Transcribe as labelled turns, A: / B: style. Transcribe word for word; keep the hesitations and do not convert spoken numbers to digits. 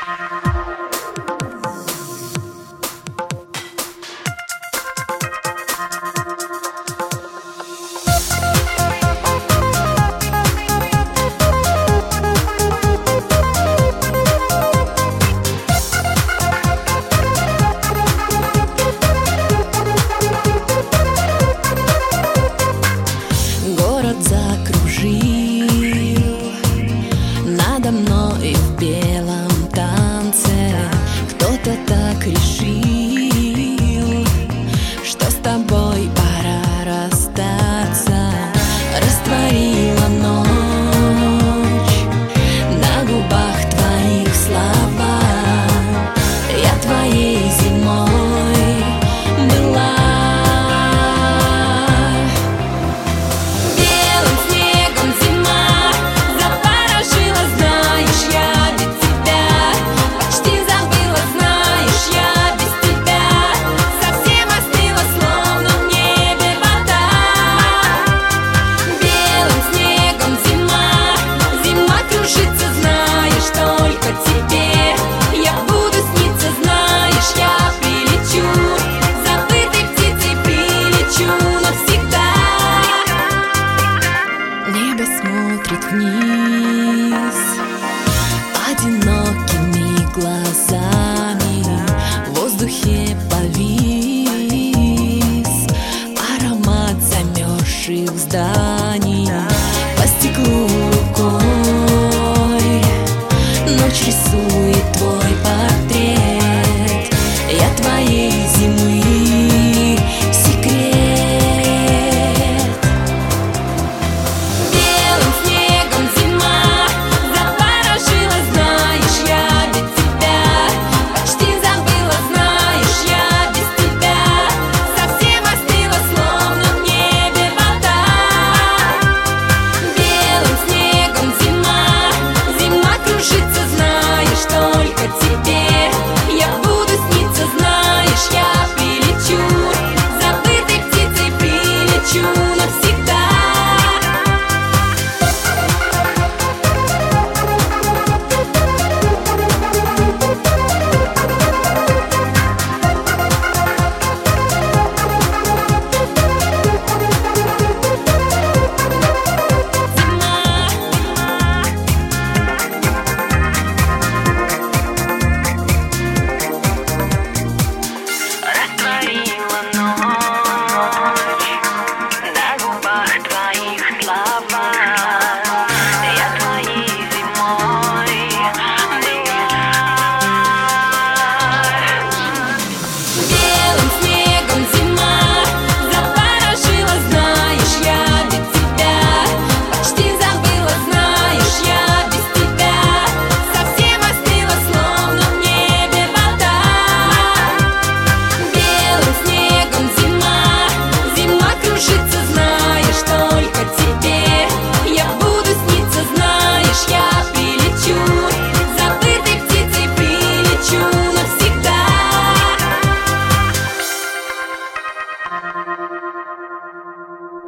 A: Закружил надо мной в белом танце. Кто-то так решил, что с тобой пора расстаться. Растворила ночь на губах твоих слова. Я твоей зимой была. Смотрит вниз одинокими глазами, в воздухе повис аромат замерзших зданий. По стеклу рукой ночь рисует